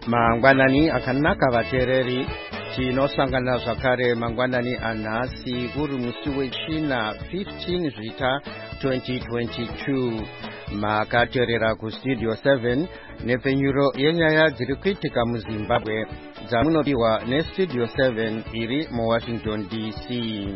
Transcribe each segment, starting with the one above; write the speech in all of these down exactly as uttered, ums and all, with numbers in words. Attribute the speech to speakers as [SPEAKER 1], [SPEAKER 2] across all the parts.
[SPEAKER 1] Mangwanani akanaka vateereri tinosangana zvakare mangwanani anhasi uri musi wechina fifteen zvita twenty twenty-two makateerera kustudio seven nepfenyuro yenyaya dziri kuitika muZimbabwe dzamunodiwa nestudio seven iri muWashington D C.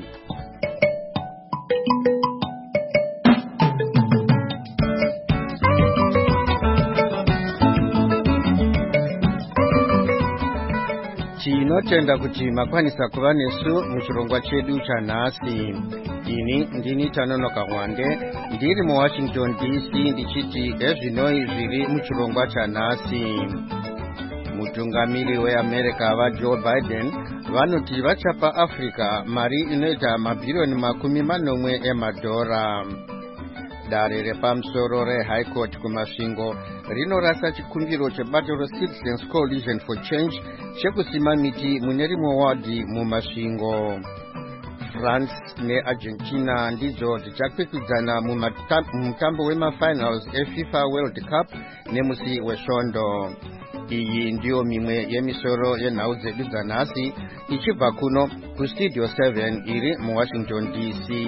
[SPEAKER 1] Tinotenda kuti makwanisa kuva nesu muchirongwa chedu chanhasi. Ini ndini Tanonoka Mwande ndiri muWashington D C ndichiti ezvinoi zviri muchirongwa chanhasi. Mutungamiri weAmerica vaJoe Biden vanoti vachapa Africa mari inoita mabhirioni makumi manomwe emadhora. Dare repamusoro reHigh Court kumasvingo rinorasa chikumbiro chebato reCitizens Coalition for Change chekusima miti mune rimwe wadhi mumasvingo. France neArgentina ndidzo dzichakwikwidzana mumutambo wemafinals eFIFA World Cup nemusi wesvondo. Iyi ndiyo mimwe yemisoro yenhau dzedu dzanhasi ichibva kuno kustudio seven iri muWashington D C.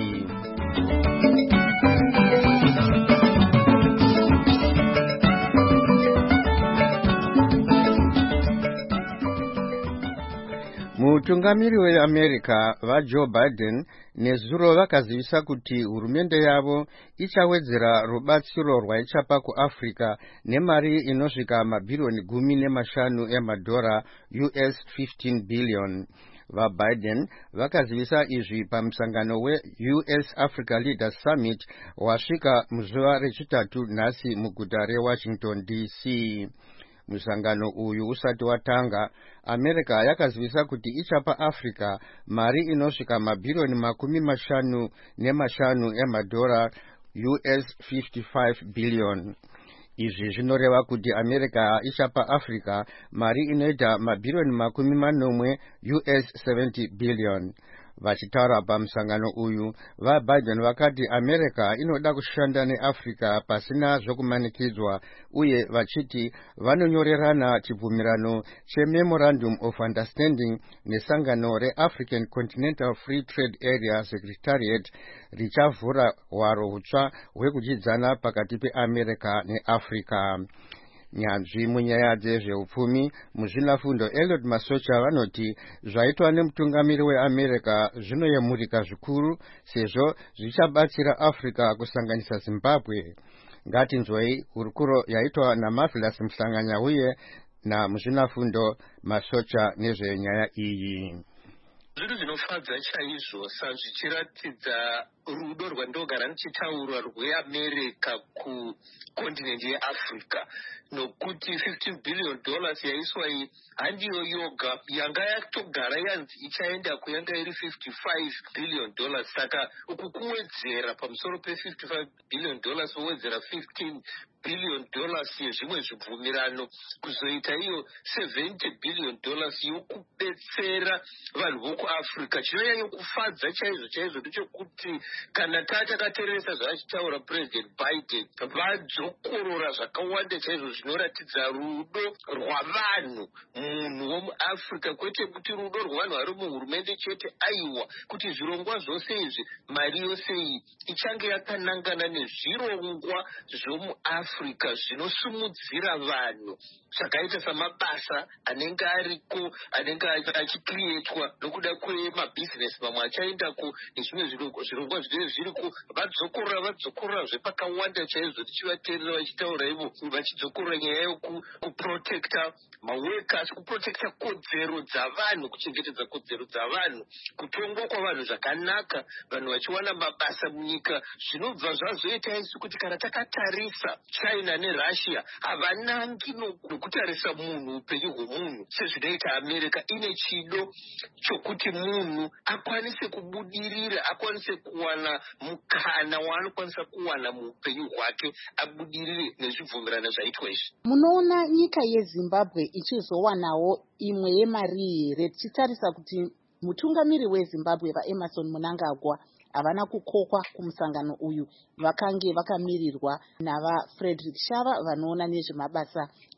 [SPEAKER 1] Mutungamiri weAmerica vaJoe Biden nezuro vakazivisa kuti hurumende yavo ichawedzera rubatsiro rwaichapa kuAfrica nemari inosvika mabhirioni gumi nemashanu emadhora U S fifteen billion. VaBiden vakazivisa izvi pamusangano weU S Africa Leaders Summit wasvika muzuva rechitatu nhasi muguta reWashington D C. Musangano uyu usati watanga, America yakazivisa kuti ichapa Africa mari inosvika mabhirioni makumi mashanu nemashanu emadhora U S fifty-five billion. Izvi zvinoreva kuti America ichapa Africa mari inoita mabhirioni makumi manomwe U S seventy billion. Vachitaura pamusangano uyu, vaBiden vakati America inoda kushanda neAfrica pasina zvokumanikidzwa uye vachiti vanonyorerana chibvumirano cheMemorandum of Understanding nesangano reAfrican Continental Free Trade Area Secretariat richavhura hwaro hutsva hwekuchidzana pakati peAmerica neAfrica. Nyanzvi munyaya dzezveupfumi muzvinafundo Eliot Masocha vanoti zvaitwa nemutungamiri weAmerica zvinoyemurika zvikuru sezvo zvichabatsira Africa kusanganisa Zimbabwe. Ngatinzwei hurukuro yaitwa naMarvelous Mhlanganya uye namuzvinafundo Masocha nezvenyaya iyi.
[SPEAKER 2] Zvinhu zvinofadza chaizvo sezvichiratidza rudo rwandogara ndichitaura rweAmerica kukontinenti yeAfrica, nokuti fifteen billion dollars yaiswa iyi handiyo yoga, yanga yatogara yanzi ichaenda kuyanga iri fifty-five billion dollars. Saka uku kuwedzera pamusoro pe-fifty-five billion dollars wowedzera fifteen billion dollars yezvimwe zvibvumirano kuzoita iyo seventy billion dollars yokubetsera vanhu vokuAfrica. Chinonyanya kufadza chaizvo chaizvo ndechekuti kana tatakateeresa zvaachitaura President Biden, vadzokorora zvakawanda chaizvo zvinoratidza rudo rwavanhu, munhu womuAfrica, kwete kuti rudo rwavanhu vari muhurumende chete. Aiwa, kuti zvirongwa zvose izvi, mari yose iyi ichange yakanangana nezvirongwa zvomuAfrica zvinosimudzira vanhu, zvakaita samabasa anenge ariko, anenge achikrietwa nokuda kwemabhizinesi mamwe achaendako nezvimwe zvirongwa zvinenge zviriko. Vadzokorora vadzokorora zvepakawanda chaizvo tichivateerera vachitaura ivo, vachidzokorora nyaya yokuprotecta maworkers, kuprotecta kodzero dzavanhu, kuchengetedza kodzero dzavanhu, kutongwa kwavanhu zvakanaka, vanhu vachiwana mabasa munyika. Zvinobva zvazoita isu kuti kana takatarisa China neRussia havanangi nokutarisa munhu, upenyu hwemunhu, sezvinoita America. Ine chido chokuti munhu akwanise kubudirira, akwanise kuwana mukana waanokwanisa kuwana muupenyu hwake, abudirire nezvibvumirano zvaitwa izvi.
[SPEAKER 3] Munoona nyika yeZimbabwe ichizowanawo imwe yemari here, tichitarisa kuti mutungamiri weZimbabwe vaEmmerson Mnangagwa havana kukokwa kumusangano uyu, vakange vakamirirwa navaFrederick Shava vanoona nezvemabasa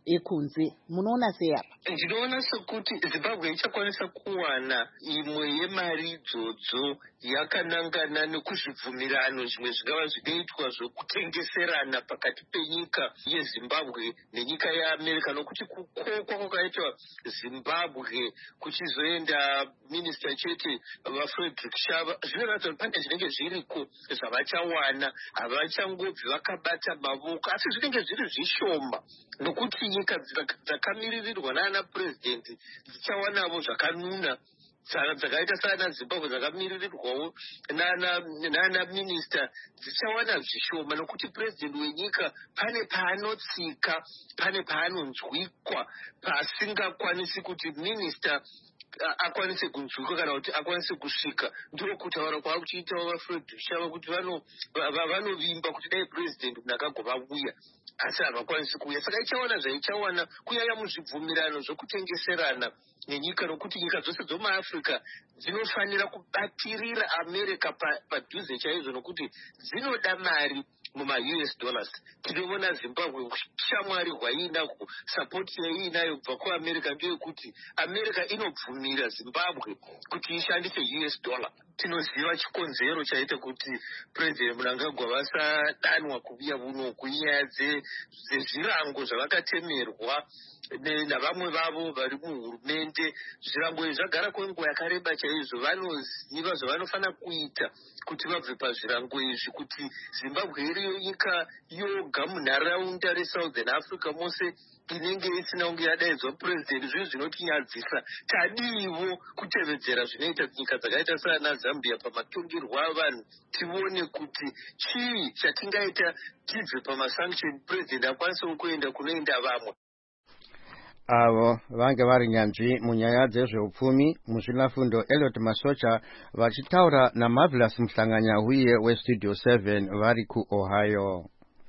[SPEAKER 3] ekunze. Munoona sei apa?
[SPEAKER 2] Ndinoona sekuti Zimbabwe ichakwanisa kuwana imwe yemari idzodzo yakanangana nekuzvibvumirano zvimwe zvingava zvinoitwa zvokutengeserana pakati penyika yeZimbabwe nenyika yeAmerica, nokuti kukokwa kwakaitwa Zimbabwe kuchizoenda minista chete vaFrederick Shava zvinoratidza kuti pane zvinenge zviriko zvavachawana. Havachangobvi vakabata mavoko, asi zvinenge zviri zvishoma, nokuti nyika dzakamiririrwa naana purezidendi dzichawanavo zvakanuna dzakaita saana Zimbabwe dzakamirirwawo naana minista dzichawana zvishoma, nokuti purezidendi wenyika pane paanotsika, pane paanonzwikwa pasingakwanisi kuti minista akwanise kunzwika kana kuti akwanise kusvika. Ndiro kutaura kwakuchiitawo vaFrederick Shava kuti vanovimba kuti dai purezidendi ndakagova asi havakwanisi kuuya. Saka ichawana zvaichawana kunyanya muzvibvumirano zvokutengeserana nenyika, nokuti nyika dzose dzomuAfrica dzinofanira kubatirira America padhuze chaizvo, nokuti dzinoda mari muma-U S dollars. Tinoona Zimbabwe shamwari hwainako, sapoti yaiinayo kubva kuAmerica ndeyekuti America inobvumira Zimbabwe kuti ishandise U S dollar. Tinoziva chikonzero chaita kuti President Mnangagwa vasadanwa kuuya kunoku inyaya dzezvirango zvavakatemerwa navamwe vavo vari muhurumende. Zvirango izvi zvagara kwenguva yakareba chaizvo. Vanoziva zvavanofanira kuita kuti vabve pazvirango izvi, kuti Zimbabwe iriyo nyika yoga munharaunda reSouthern Africa mose inenge isina kunge yadaidzwa purezidendi. Zvinhu zvinotinyadzisa. Tadiwo kutevedzera zvinoita nyika dzakaita saana Zambia pamatongerwo avanhu, tione kuti chii chatingaita tibve pamasanction, purezidendi akwanisewo kuenda kunoenda vamwe.
[SPEAKER 1] Avo vange vari nyanzvi munyaya dzezveupfumi muzvinafundo Elliot Masocha vachitaura naMarvelous Muhlanganya huye weStudio seven vari kuOhio.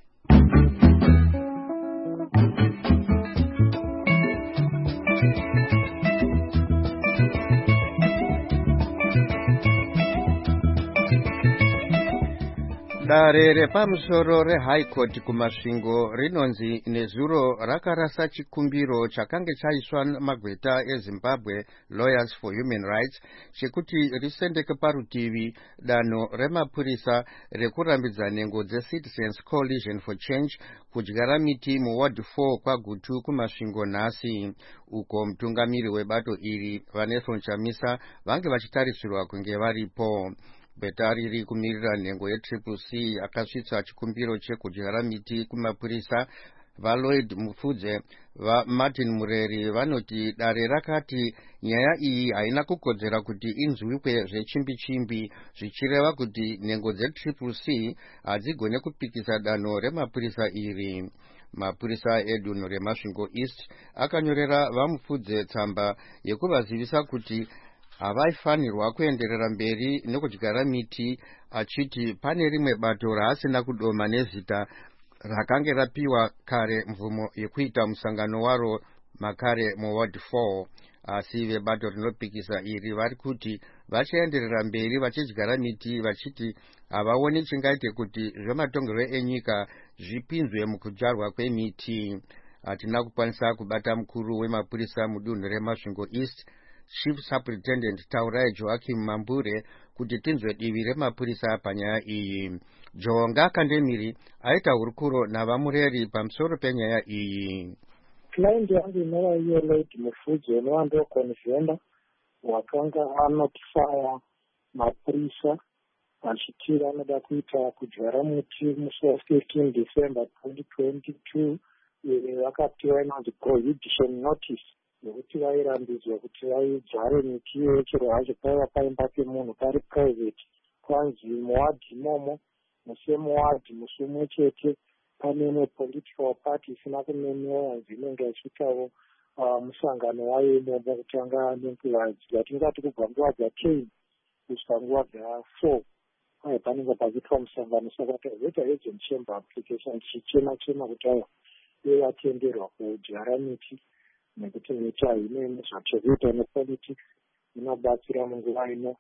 [SPEAKER 1] Dare repamusoro reHigh Court kumasvingo rinonzi nezuro rakarasa chikumbiro chakange chaiswa magweta eZimbabwe Lawyers for Human Rights chekuti risendeke parutivi danho remapurisa rekurambidza nhengo dzeCitizens Coalition for Change kudyara miti muward four kwaGutu kumasvingo nhasi, uko mutungamiri webato iri Vanessa Chamisa vange vachitarisirwa kunge varipo. Beta riri kumirira nhengo yetriple C akasvitsa chikumbiro chekudyara miti kumapurisa vaLloyd Mufudze vaMartin Mureri vanoti dare rakati nyaya iyi haina kukodzera kuti inzwikwe zvechimbi-chimbi, zvichireva kuti nhengo dzetriple C hadzigone kupikisa danho remapurisa iri. Mapurisa edunhu remasvingo East akanyorera vaMufudze tsamba yekuvazivisa kuti havaifanirwa kuenderera mberi nekudyara miti, achiti pane rimwe bato raasina kudoma nezita rakange rapiwa kare mvumo yekuita musangano waro makare muward four, asi vebato rinopikisa iri vari kuti vachaenderera mberi vachidyara miti, vachiti havaoni chingaite kuti zvematongerwo enyika zvipinzwe mukudyarwa kwemiti. Hatina kukwanisa kubata mukuru wemapurisa mudunhu remasvingo East Chief Superintendent Taurai Joachim Mambure kuti tinzwe divi remapurisa panyaya iyi. Jonga Kandemiri aita hurukuro navamureri pamusoro penyaya iyi.
[SPEAKER 4] Client yangu inova iyo Lloyd Mufudze unowando konzenda wakanga anotifaya mapurisa achiti vanoda kuita kudyara muti musi wa fifteen December twenty twenty-two vakapiwa inonzi prohibition notice yekuti vairambidzwa kuti vaidyare miti iyoyo chero hacho paiva paimba pemunhu pari private. Kwanzi muwadhi imomo musemuwadhi musi umwe chete pane imwe political party isina kumemewa yanzi inenge achiitawo musangano wayo imomo kutanga nenguva dzatingati kubva nguva dzaten kusvika nguva dzafour ai panenge pachiitwa musangano. Saka tazoita agent chamber application chichema chema kuti aya iye vatenderwa kudyara miti nekuti miti haine nezvachekuita nepolitics, inobatsira munguva ino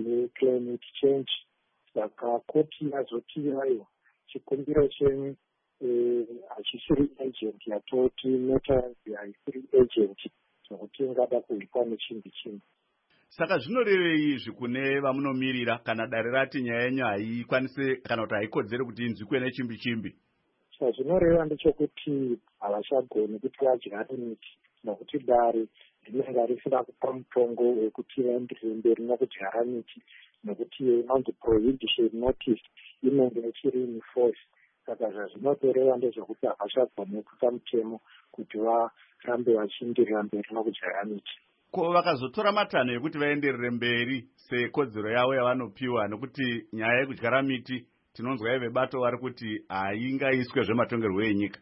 [SPEAKER 4] neclimate change. Saka koti yazoti ivayo chikumbiro chenyu hachisiri agent yatoti metazi haisiri agent zvokuti ingada kuipa nechimbi chimbi.
[SPEAKER 5] Saka zvinorevei zvekune vamunomirira kana dare rati nyaya yenyu haikwanise kana kuti haikodzere kuti inzwikwe nechimbi chimbi?
[SPEAKER 4] Zvinoreva ndechekuti havachagoni kuti vadyare miti nokuti dare rinenge risina kupa mutongo wekuti vaenderere mberi nokudyara miti nokuti inonzi prohibition notice inenge ichiri in force. Saka zvazvinotoreva ndezvekuti havachagoni kupa mutemo kuti varambe vachienderera mberi nokudyara miti.
[SPEAKER 5] Ko vakazotora matanho ekuti vaenderere mberi sekodzero yavo yavanopiwa, nokuti nyaya yekudyara miti tinonzwa vebato vari kuti haingaiswe zvematongerwo enyika.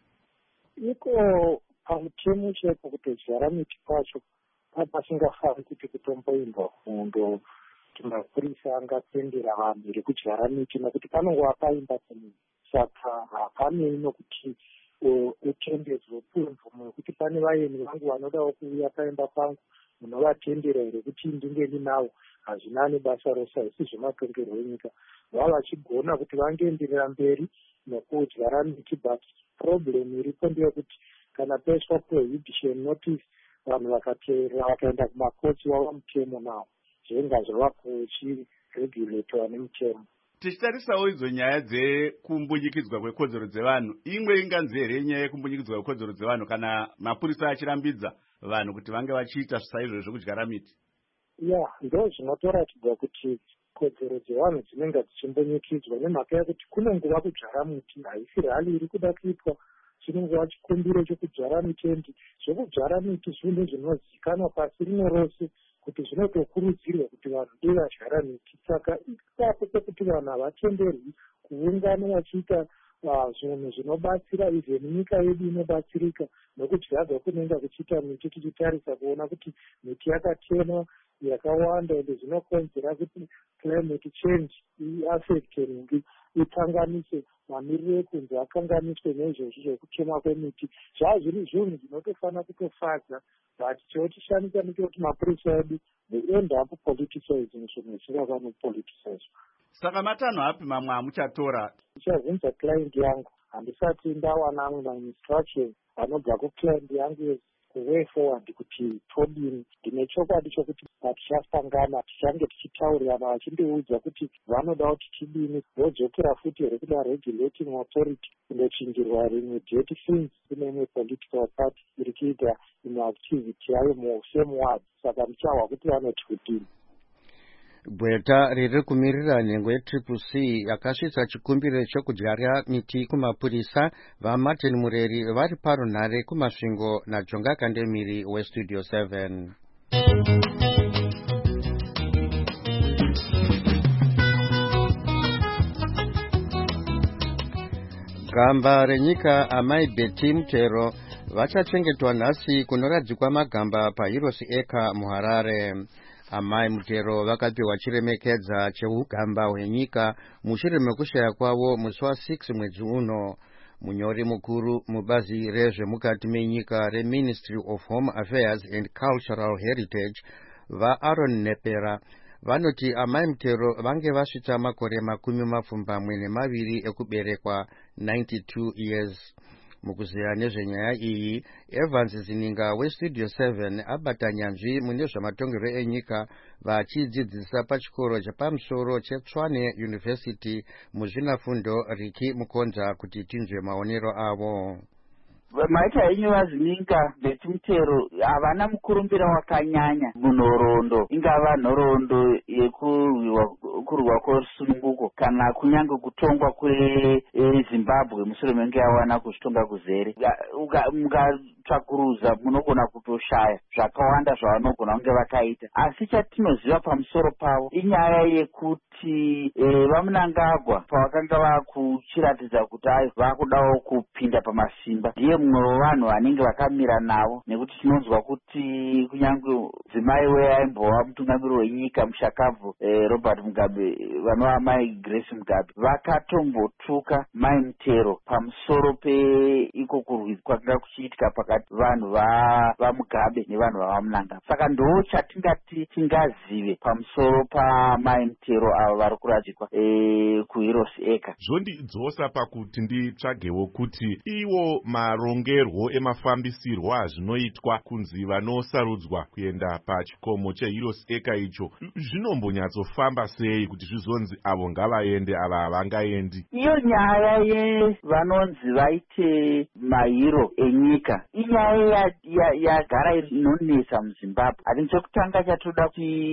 [SPEAKER 4] Iko pamutemo chete kutodyara miti kwacho pasingafani kuti kutomboimbwa fundo kuti mapurisa angapendera vanhu iri kudyara miti nokuti panongova paimba pemiti. Saka hapanei nokuti utendedzwe upiwe mvumo yekuti pane vaeni vangu vanodawo kuuya paimba pangu munovatendera here kuti ndingeni navo. Hazvina nebasa rose, haisi zvematongerwo enyika. Vava vachigona kuti vangeenderera mberi nokudyara miti, but problem iripo ndeyekuti kana paiswa prohibition notice vanhu vakateerera vakaenda kumakotsi wava mutemo nawo zvenga zvavapo chiregulatwa nemutemo.
[SPEAKER 5] Tichitarisawo idzo nyaya dzekumbunyukidzwa kwekodzero dzevanhu, imwe inganzi here nyaya yekumbunyikidzwa kwekodzero dzevanhu kana mapurisa achirambidza vanhu kuti vange vachiita saizvo zvekudyara miti?
[SPEAKER 4] Ya, ndo zvinotoratidza kuti kodzero dzevanhu dzinenge dzichimbunyikidzwa nemhaka yekuti kunonguva kudyara miti haisi rali iri kuda kuitwa, chinongova chikumbiro chekudyara miti. Endi zvekudyara miti zvinhu zvinozikanwa pasi rino rose kuti zvinotokurudzirwa kuti vanhu dei vadyara miti. Saka ipapo pekuti vanhu havatenderwi kuungana vachiita zvinhu zvinobatsira izveni nyika yedu inobatsirika nokudyaga kunenge kuchiita miti, tichitarisa kuona kuti miti yakatemwa yakawanda ende zvinokonzera kuti climate change iaffecte ringi ikanganise mamiriro ekunze akanganiswe neizvozvo zvekutemwa kwemiti. Zvaa zviri zvinhu zvinotofanira kutofadza, but chotishamisa ndechekuti mapurisa edu they end up politicizing zvinhu zvisingafani kupoliticizwa.
[SPEAKER 5] Saka matanho api mamwe amuchatora?
[SPEAKER 4] Ndichavhunza client yangu, handisati ndawana amwe ma-instructions anobva kuclient yangu kuway forward kuti todini. Ndine chokwadi chokuti tichasangana tichange tichitaurirana vachindiudza kuti vanoda kuti tidini, vodzokera futi here kuda regulating authority kundochinjirwa rimwe date since kune imwe political party iri kuita imwe activity yayo musame ward. Saka ndichahwa kuti vanoti kudini.
[SPEAKER 1] Bweta riri kumirira nhengo yetriple C yakasvitsa chikumbiro chokudyara miti kumapurisa. vaMartin Mureri vari parunhare kumasvingo naJonga Kandemiri westudio seven. Gamba renyika amai Betty Mutero vachachengetwa nhasi kunoradzikwa magamba paHeroes Acre muHarare. Amai Mutero vakapiwa chiremekedza cheugamba hwenyika mushure mekushaya kwavo musi wa six mwedzi uno. Munyori mukuru mubazi rezvemukati menyika reMinistry of Home Affairs and Cultural Heritage vaAaron Nepera vanoti amai Mutero vange vasvitsa makore makumi mapfumbamwe nemaviri ekuberekwa, ninety-two years. Mukuziya nezvenyaya iyi, Evans Zininga westudio seven abata nyanzvi mune zvamatongerwo enyika vachidzidzisa pachikoro chepamusoro cheTshwane University muzvinafundo Riki Mukonza kuti tinzwe maonero avo.
[SPEAKER 6] Maita yenyu vazininga Betty Mutero havana mukurumbira wakanyanya munhoroondo, ingava nhoroondo yekurwiwa kwesununguko kana kunyange kutongwa kweZimbabwe mushure menge yawana kuzvitonga kuzere. Mukatsvakuruza munogona kutoshaya zvakawanda zvavanogona kunge vakaita, asi chatinoziva pamusoro pavo inyaya yekuti e, vamunangagwa pavakanga vakuchiratidza kuti ai vakudawo kupinda pamasimba, ndiye mumwe wevanhu vanenge vakamira navo, nekuti tinonzwa kuti kunyange dzimai weaimbova mutungamiri wenyika mushakabvu eh, Robert Mugabe, vanova mai Grace Mugabe, vakatombotuka Mai Mutero pamusoro peiko kurwidzwa kwanga kuchiitika pakati vanhu vaMugabe nevanhu vavamunanga. Saka ndo chatingati tingazive pamusoro paMai Mutero avo vari kuradzikwa e, kuHeroes Acre.
[SPEAKER 7] Zvondidzosa pakuti nditsvagewo kuti iwo marongerwo emafambisirwo azvinoitwa kunzi vanosarudzwa kuenda pachikomo cheHeroes Acre icho zvinombonyatsofamba sei kuti zvizonzi avo ngavaende ava havangaendi.
[SPEAKER 6] Iyo nyaya yevanonzi vaite mahiro enyika inyaya yagara inonesa muZimbabwe. Asi chekutanga chatoda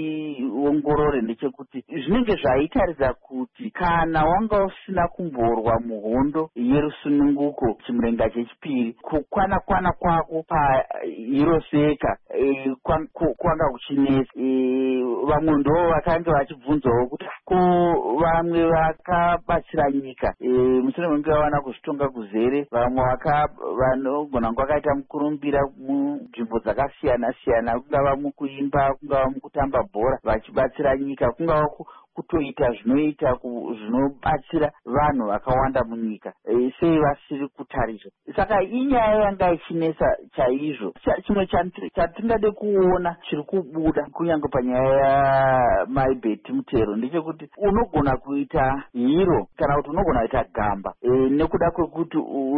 [SPEAKER 6] kuongorore ndechekuti zvinenge zvaitaridza kuti kana wanga usina kumborwa muhondo yerusununguko chimurenga chechipiri, kukwana kwana kwako paHeroes Acre e, kwanga kuchinesa. E, vamwe ndo vakanga vachibvunzawo kuti ko vamwe vakabatsira nyika e, mushure menge vavana kuzvitonga kuzere, vamwe vanogona kwakaita mukurumbira munzvimbo dzakasiyana siyana, kungava mukuimba, kungava mukutamba bhora vachibatsira nyika, kungava kutoita zvinoita zvinobatsira vanhu vakawanda munyika e, sei vasiri kutariswa. Saka inyaya yanga ichinesa chaizvo. Chimwe chatingade kuona chiri kubuda kunyange panyaya yaMai Betty Mutero ndechekuti unogona kuita hero kana kuti unogona kuita gamba e, nekuda kwekuti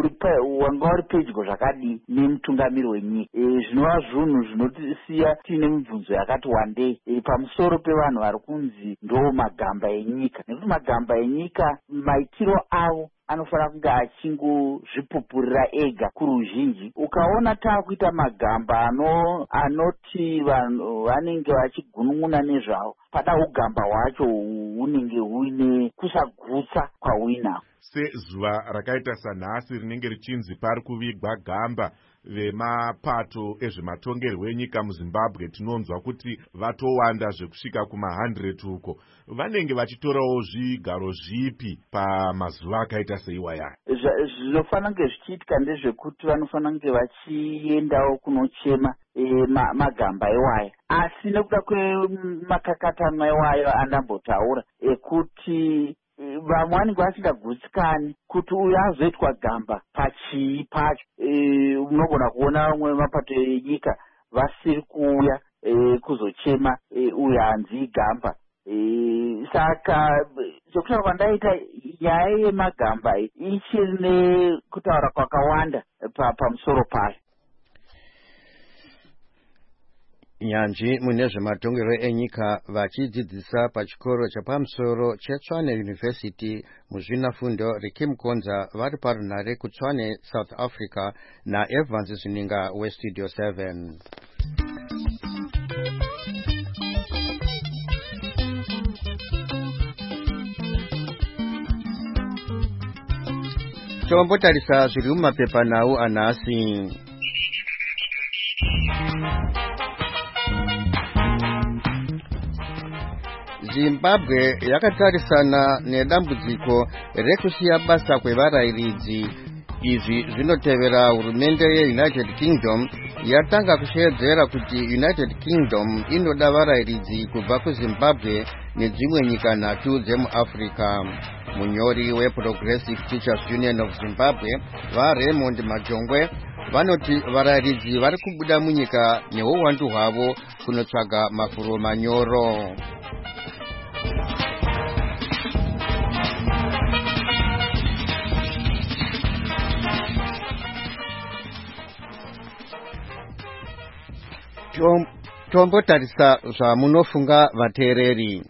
[SPEAKER 6] wanga uri pedyo zvakadii nemutungamiri wenyika. E, zvinova zvinhu zvinotisiya tiine mibvunzo yakati wandei e, pamusoro pevanhu vari kunzi ndo magamba enyika, nekuti magamba enyika maitiro avo anofanira kunge achingozvipupurira ega kuruzhinji. Ukaona taakuita magamba ano anoti vanhu vanenge vachigunun'una nezvavo, pada ugamba hwacho hunenge huine kusagutsa kwahuinako.
[SPEAKER 7] Sezuva rakaita sanhasi rinenge richinzi pari kuvigwa gamba vemapato ezvematongerwo enyika muZimbabwe, tinonzwa kuti vatowanda zvekusvika kuma hundred uko, vanenge vachitorawo zvigaro zvipi pamazuva akaita seiwaya?
[SPEAKER 6] Zvinofanira kunge zvichiitika ndezvekuti vanofanira kunge vachiendawo kunochema e, ma, magamba ewaya, asi nekuda kwemakakatanwa ewaya andambotaura ekuti vamwe vanenge vasingagutsikani kuti uyu azoitwa gamba pachii pacho. E, unogona kuona vamwe mapato enyika vasiri kuuya e, kuzochema e, uyu hanzi gamba. E, saka chokutaura kwandaita nyaya yemagamba ichiri nekutaura kwakawanda pamusoro payo.
[SPEAKER 1] Nyanzvi mune zvematongerwo enyika vachidzidzisa pachikoro chapamusoro cheTshwane University muzvinafundo Rikim Konza vari parunhare kuTshwane South Africa naEvans Zvininga weStudio seven. Tombotarisa zviri mumapepa nawo anhasi. Zimbabwe yakatarisana nedambudziko rekusiya basa kwevarayiridzi. Izvi zvinotevera hurumende yeUnited Kingdom yatanga kushedzera kuti United Kingdom inoda varayiridzi kubva kuZimbabwe nedzimwe nyika nhatu dzemuAfrica. Munyori weProgressive Teachers Union of Zimbabwe vaRaymond Majongwe vanoti varayiridzi vari kubuda munyika neuwandu hwavo kunotsvaga mafuro manyoro. Tombotarisa zvamunofunga vateereri.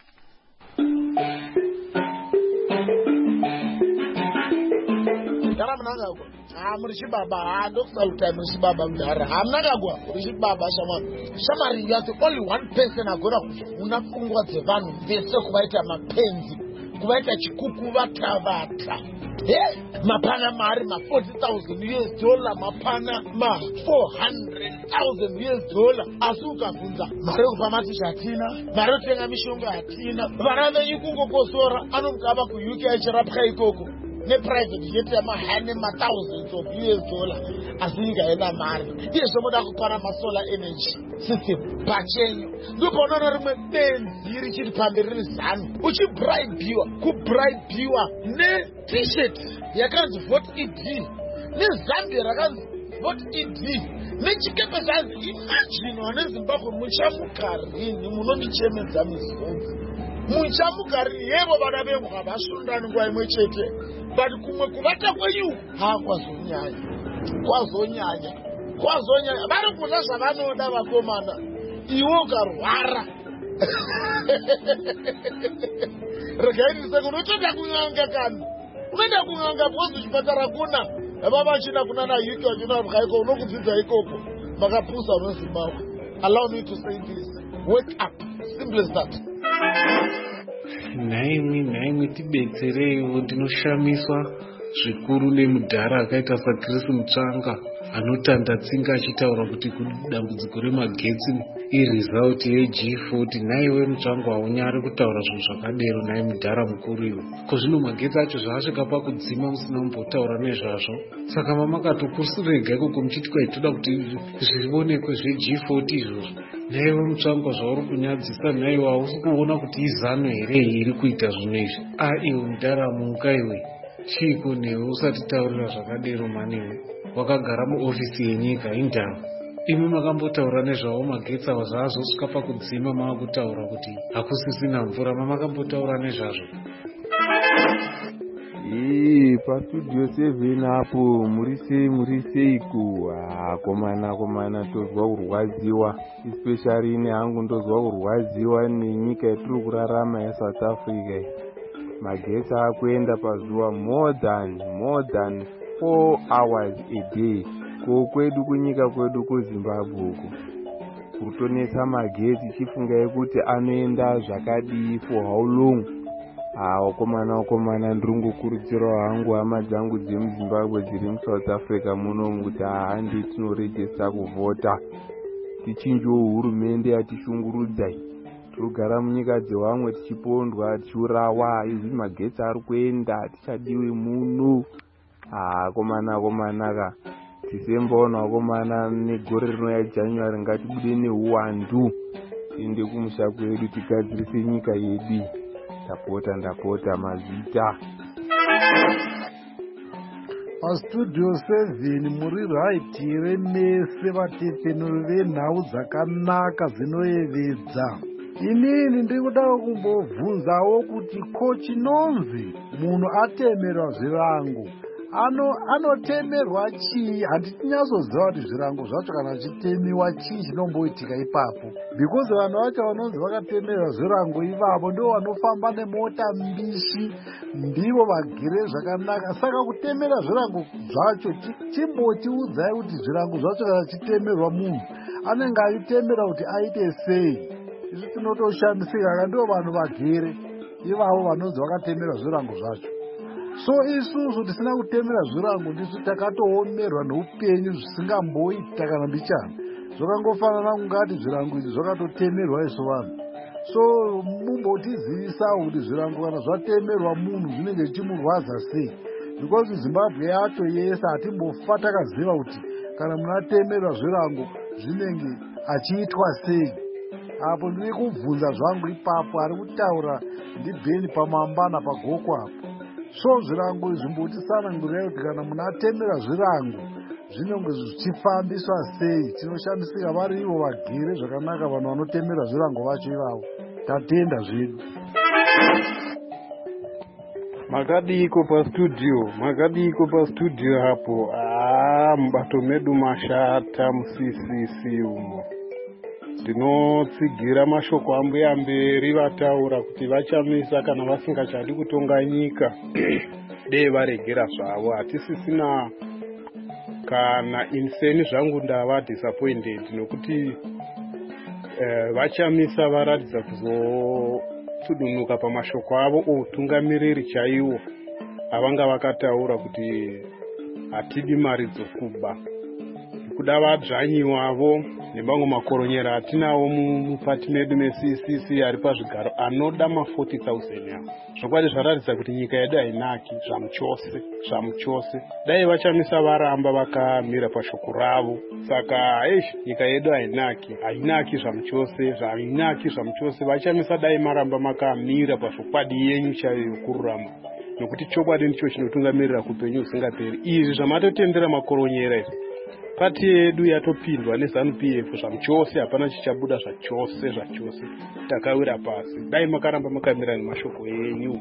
[SPEAKER 8] Baba, Doctor Time Baba Mdara. I'm not a go. Baba Shaman. Shamari, you are the only one person I go up. Unafungwa Zevanu, they so quite a mapenzi. Quite a chikukuva tavata. Eh? Mapana Mari, ma forty thousand U S dollar, Mapana, ma four hundred thousand U S dollar. Asuka Funza. Mario Pamati Shatina, Mario Tenga Mishunga Atina, Varada Yukungo Kosora, Anum Kabaku, U K Charapai Koko. neprivate jet yamahane ma-thousands of U S dollar asi nyika haina mari iye zvomoda kupana masolar energy system pachenyu ndopaona rimwe benzi richiri pamberi riri zanu uchibraibiwa kubraibiwa ne-t-shirt yakanzi vote E D nezambia rakanzi vote E D nechikepe zvanzi imagine wane zimbabwe muchamugarini munondichemedza mizonzi muchamugarini yevo vana vengu havasundani nguva imwe chete but kumwe kuvata kwenyu ha kwazonyanya kwazonyanya kwazonyanya vari kuda zvavanoda vakomana iwe ukarwara regairirise kunotoda kun'anga kana unoenda kun'anga bhozi uchipatara kuna ava vachina kuna nayuki vachina vakaiko unokudzidza ikoko makapusa unozimbabwe. Allow me to say this, wake up, simple as that.
[SPEAKER 9] Naimwe naimwe tibetsereiwo, ndinoshamiswa zvikuru nemudhara akaita saChris Mutsvanga anotanda tsinga achitaura kuti dambudziko remagetsi irizauti yeG forty. Naiwe Mutsvanga haunyari kutaura zvinhu zvakadero, nai mudhara mukuru iwe. Ko zvino magetsi acho zvasvika pakudzima musina kumbotaura nezvazvo, saka mamakatokusurega ikoko muchiti kwaitoda kuti zvionekwe zveG forty izvozvo. Naiwe Mutsvanga zvauri kunyadzisa, naiwe hausi kuona kuti izano here iri kuita zvino izvi. A iwe mudhara muka iwe, chiko newe usati taurira zvakadero maniwe, wakagara muofisi yenyika indaro. Imi makambotaura nezvavo magetsi ava zvaazosvika pakudzima maakutaura kuti hakusisina mvura, mamakambotaura nezvazvo?
[SPEAKER 10] Ii pastudio seven apo muri sei muri seiko? Ah, komana komana tozwa kurwadziwa, especially ine hangu ndozwa kurwadziwa nenyika yatiri kurarama yeSouth Africa. Magetsi akuenda pazuva more than more than four hours a day. Ko kwedu kunyika kwedu kuZimbabwe uko kutonesa magetsi chifungai kuti anoenda zvakadii for how long? Ah, wakomana wakomana ndingokurudzirawo hangu hama dzangu dzemuZimbabwe dziri muSouth Africa muno kuti handi tinoregista kuvhota, tichinjewo hurumende yatishungurudzai. Tirikugara munyika dzevamwe tichipondwa tichiurawa, izvi magetsi ari kuenda tichadiwe muno. Ah, komana komana ka tisembaona komana negore rino yaJanuary ngatibude neuwandu tiende kumusha kwedu tigadzirise nyika yedu. Ndapota ndapota mazita.
[SPEAKER 11] Pastudio seven muri right here mese vatepenuri venhau dzakanaka dzinoyevedza. Inini ndikuda kumbobvunzawo kuti ko chinonzi munhu atemerwa zvirango ano anotemerwa chii? Handitinyazoziva kuti zvirango zvacho kana chitemiwa chii chinomboitika ipapo, because vanhu vacho vanonzi vakatemerwa zvirango ivavo ndo vanofamba nemota mbishi, ndivo vagere zvakanaka. Saka kutemera zvirango zvacho chimbotiudzai kuti zvirango zvacho kana chitemerwa munhu anenge achitemera kuti aite sei? Izvi tinotoshamisika ka ndo vanhu vagere ivavo vanonzi vakatemera zvirango zvacho. So isusu tisina kutemera zvirango ndisu takatoomerwa neupenyu zvisingamboita kana mbichana. Zvakangofanana kungati zvirango izvi zvakatotemerwa isu vanhu. So mumbotizivisa kuti zvirango kana zvatemerwa munhu zvinenge zvichimurwadza sei, because Zimbabwe yacho yese hatimbofa takaziva kuti kana munatemerwa zvirango zvinenge achiitwa sei. Apo ndiri kubvunza zvangu ipapo, ari kutaura ndibheni pamambana pagoko apo. So zvirango izvi mbotisanangurai kuti kana munatemera zvirango zvinenge zvichifambiswa sei. Tinoshamisika vari ivo vagere zvakanaka vanhu vanotemera zvirango vacho ivavo. Tatenda zvedu.
[SPEAKER 12] Makadiko pastudio, makadiko pastudio hapo. Ah, mubato medu mashata musisisi umo. Ndinotsigira mashoko ambuya mberi vataura kuti vachamisa kana vasingachadi kutonga nyika dei varegera zvavo. Hatisisina kana inseni zvangu ndava disappointed nokuti eh, vachamisa varatidza kuzotudunuka pamashoko avo outungamiriri chaiwo avanga vakataura kuti hatidi mari dzokuba. kuda vadzvanyi wavo nemamwe makoronyera atinawo mupati medu me-C C C ari pazvigaro anoda ma-forty thousand yawo. Zvokwadi zvaratidza kuti nyika yedu hainaki zvamuchose zvamuchose. Dai vachamisa varamba vakamira pashoko ravo. Saka eish nyika yedu hainaki hainaki zvamuchose hainaki zvamuchose. Vachamisa dai maramba makamira pashokwadi yenyu chaiyo yokururama. Nokuti chokwadi ndicho chinotungamirira kupenyu usingaperi. Izvi zvamatotendera makoronyera izvi pati yedu yatopindwa neZANU P F zvamuchose hapana chichabuda zvachose zvachose. Takawira pasi. Dai makaramba makamira nemashoko yenyu.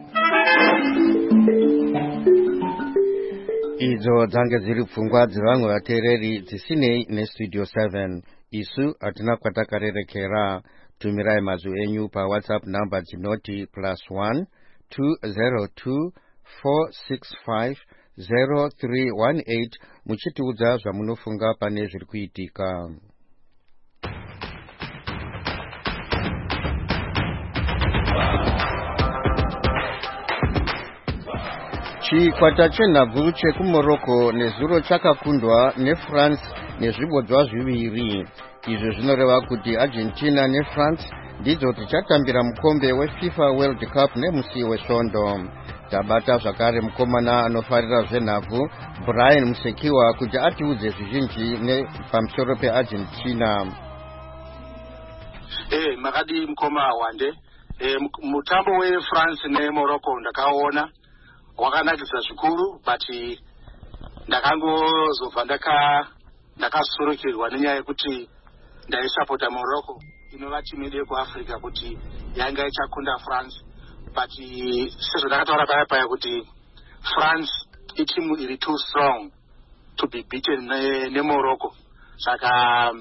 [SPEAKER 1] Idzo dzange dziri pfungwa dzevamwe vateereri dzisinei nestudio seven. Isu hatina kwatakarerekera. Tumirai mazwi enyu pa WhatsApp number dzinoti plus one two zero two four six five zero three one eight muchitiudza zvamunofunga pane zviri kuitika. Chikwata chenhabvu chekumorocco nezuro chakakundwa neFrance nezvibodzwa zviviri. Izvo zvinoreva kuti Argentina neFrance ndidzo dzichatambira mukombe weFIFA World Cup nemusi wesvondo. Tabata zvakare mukomana anofarira zvenhabvu Brian Musekiwa kuti atiudze zvizhinji nepamusoro peArgentina.
[SPEAKER 13] Eh makadi mukoma wande eh mutambo weFrance neMorocco ndakaona wakanakisa zvikuru but ndakangozobva ndaka ndakasurukirwa nenyaya yekuti ndaisapota Morocco inova timu yedu kuAfrica kuti yanga ichakunda France. But sezvo ndakataura paya paya kuti France itimu iri too strong to be beaten neMorocco. Saka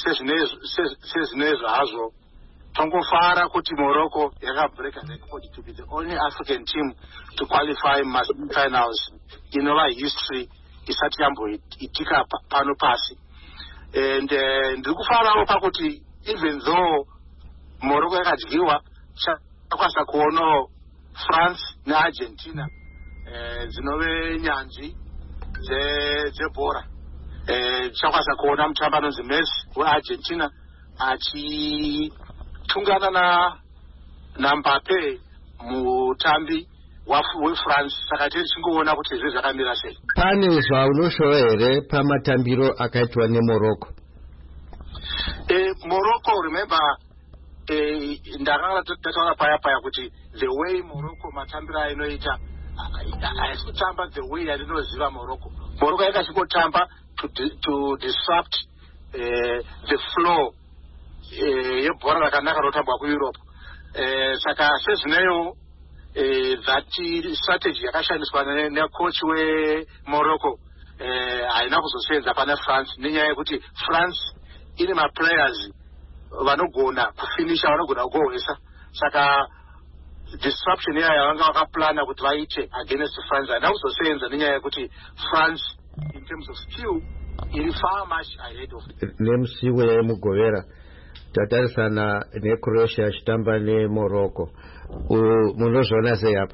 [SPEAKER 13] sezvinezvo hazvo tongofara kuti Morocco yakabreak a record to be the only African team to qualify finals inova history isati yamboitika pano pasi. And ndiri kufarawo pakuti even though Morocco yakadyiwa takwanisa kuona France neArgentina eh dzinove nyanzvi dzebhora. Eh takwanisa kuona mutambo anonzi Messi weArgentina achitungana na na Mbappe mutambi weFrance. Saka tiri chingoona kuti izvi zvakamira sei.
[SPEAKER 1] Pane zvaunoshowa here pamatambiro akaitwa neMorocco?
[SPEAKER 13] Eh Morocco, remember eh ndakanga tataura paya paya kuti the way Morocco matambira ainoita haisi kutamba the way yatinoziva Morocco. Morocco yakachingotamba to to disrupt eh the flow eh yebhora rakanaka rotambwa kuEurope. Eh saka sezvineyo eh that strategy yakashandiswa necoach weMorocco eh haina kuzosenza pana France nenyaya yekuti France ine ma players vanogona kufinisha vanogona kugohwesa. Saka disruption yaya vanga vakaplana kuti vaite against France haina kuzosenza nenyaya yekuti France in terms of skill iri far much ahead of
[SPEAKER 1] nemusi wemugovera tatarisana neCroatia achitamba neMorocco. Munozviona sei apa?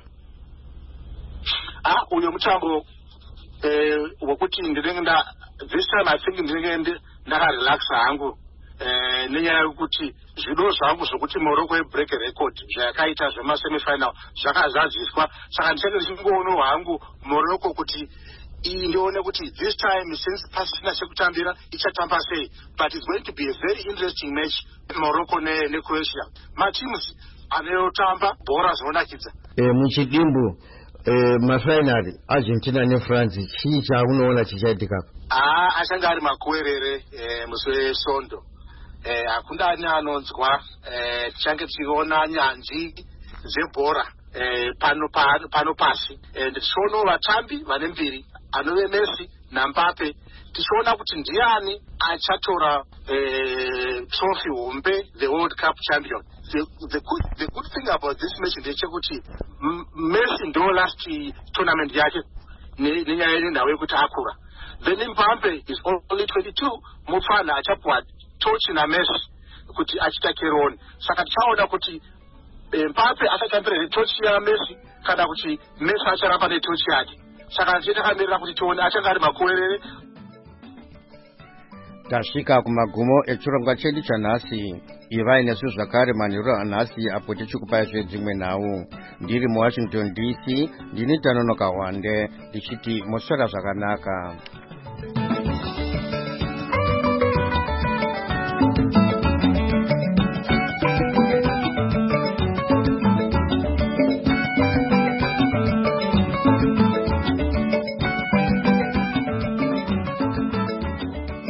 [SPEAKER 13] Ah uyo mutambo eh wekuti ndinenge nda this time I think ndinenge ndakarelaxa hangu eh nenyaya yekuti zvido zvangu zvokuti Morocco break record zvakaita zvema semifinal zvakazadziswa. Saka ndinenge ndichingoona hangu Morocco kuti indione kuti this time since pasina sekutambira ichatamba sei. But it's going to be a very interesting match Morocco ne, ne Croatia. Ma teams anayotamba bhora zvinonakidza.
[SPEAKER 1] Eh muchidimbu eh mafinali Argentina neFrance chii chaunoona chichaitika?
[SPEAKER 13] Ah achanga ari makuwerere eh musi wesvondo. Eh hakundani anonzwa eh tichange tichiona nyanzvi dzebhora eh pano pano, pano pasi. Eh tichiona vatambi vane mbiri anove Messi na Mbappe. Tichiona kuti ndiani achatora eh trophy hombe the World Cup champion. The, the good the good thing about this match ndechekuti Messi ndo last tournament yake nenyaya yendawo yekuti akura. Then Mbappe is only twenty-two. Mufana achapwa torch na Messi kuti achitake roni. Saka tichaona kuti Mbappe achachambira torch ya Messi kana kuti Messi acharamba netorch yake. Saka nditakamira kuti tione achanga ari makuwerere.
[SPEAKER 1] tasvika kumagumo echirongwa chedu chanhasi. Ivai nesu zvakare manheru anhasi apo tichikupai zvedzimwe nhau. Ndiri muwashington D C ndini Tanonoka Hwande ndichiti moswera zvakanaka.